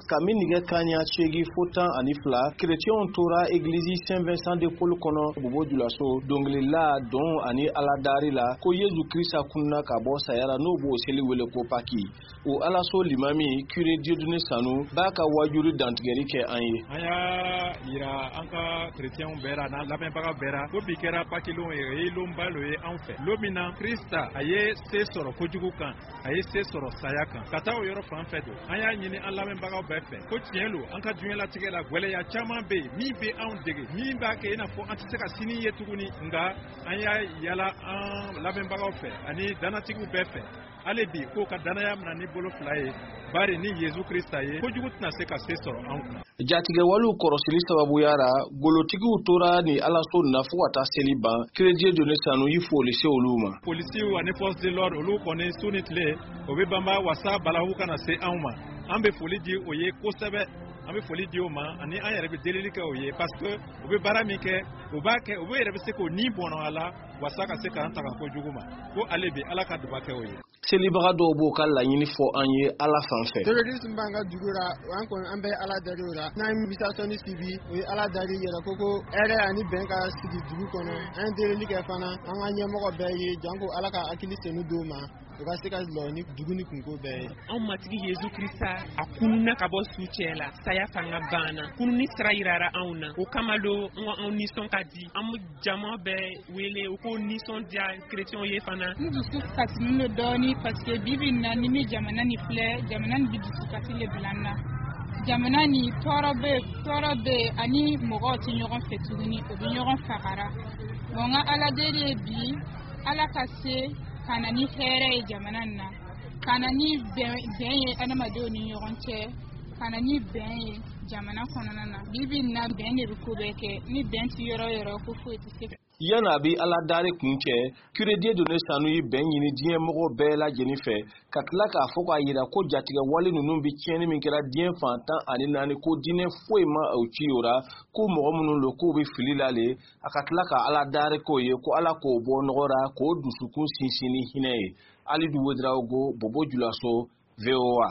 Kaminige Kanya Chegi Fotan Anifla, chrétien tora église Saint-Vincent de Paul Kono, Bobo Dulaso, Donglila, Don Ani Aladarila, Ko Yesu Christa Kuna Kabo Sayara Nobo Seli Wele Kopaki, ou Alaso Limami, curé Dieudonné Sanu, Baka Wajuri Dantigerike Anye. Aya ira anka chrétien bera na labin baga bera ko bikera pakilo e lombalo e anfe lomina Christa aye se soro kojugu kan aye se soro sayaka kata o yoro fan fedo aya nyini an labin baga befe ko tienlo anka dunyala tigela gwele ya chama be mi be an dege mi ba ke ina fo antiseka sini yetuguni nga aya yala an labin baga fe ani danatigu befe ale bi ko ka danaya mna ni bolo flaye bari ni Yesu Christa ye kojugu tna se ka se soro an Jatige walu korosili sababu yara golotigi utora ni alaso nafu wata seliban kreje Dieudonné Sanu yifo lise oluma polisi wa ne force de l'ordre olu kone sunitle obe bamba wasa balahu kana se anma ambe foli di oye kosebe ambe foli di oma ani an yɛrɛ bɛ delili kɛ oye parce que obe bara min kɛ o b'a kɛ obe yɛrɛ bɛ se ko ni bɔnɔ ala wasa ka se k'an taga ko jugu ma ko ale bi ala ka duba kɛ oye selibaga dɔw b'o ka laɲini fɔ an ye ala fanfɛ terrorisme b'an ka dugu la an kɔni an bɛ ala dari o la n'an ye invitation sibi o ye ala dari yɛrɛ ko hɛrɛ ani bɛn ka sigi dugu kɔnɔ an ye delili kɛ fana an ka ɲɛmɔgɔ bɛɛ ye janko ala ka hakili senu d'o ma o ka se ka lɔ ni dugu ni kunko bɛɛ ye anw matigi Yesu Krista a kununa ka bɔ su cɛ la saya fanga banna kununi sira yirara anw na o kama lo anw nisɔn ka di an jama bɛɛ wele u ko nisɔndiya chrétien ye fana n dusu kasilen do dɔɔni parce que bibi na ni mi jamana ni filɛ jamana ni bi dusu kasi le bila n na jamana ni tɔɔrɔ bɛ ani mɔgɔw tɛ ɲɔgɔn fɛ tuguni o bɛ ɲɔgɔn fagara bon nka ala deli ye bi ala ka se ka na ni hɛrɛ ye jamana in na ka na ni bɛn ye adamadenw ni ɲɔgɔn cɛ ka na ni bɛn ye jamana kɔnɔna na bibi na bɛn de bɛ ko bɛɛ kɛ ni bɛn ti yɔrɔ yɔrɔ ko foyi tɛ se ka yana bi ala dari kun kɛ curé Dieudonné Sanu yi bɛn ɲini diɲɛ mɔgɔ bɛɛ lajɛlen fɛ ka tila k'a fɔ k'a yira ko jatigɛ wale ninnu bi tiɲɛni min kɛra diɲɛ fantan ani naani ko diinɛ foyi ma o ci o ra ko mɔgɔ minnu lo k'o bi fili la le a ka tila ka ala dari k'o ye ko ala k'o bɔ nɔgɔra k'o dusukun sinsin ni hinɛ ye Ali Duwederawogo Bobo Dioulasso VOA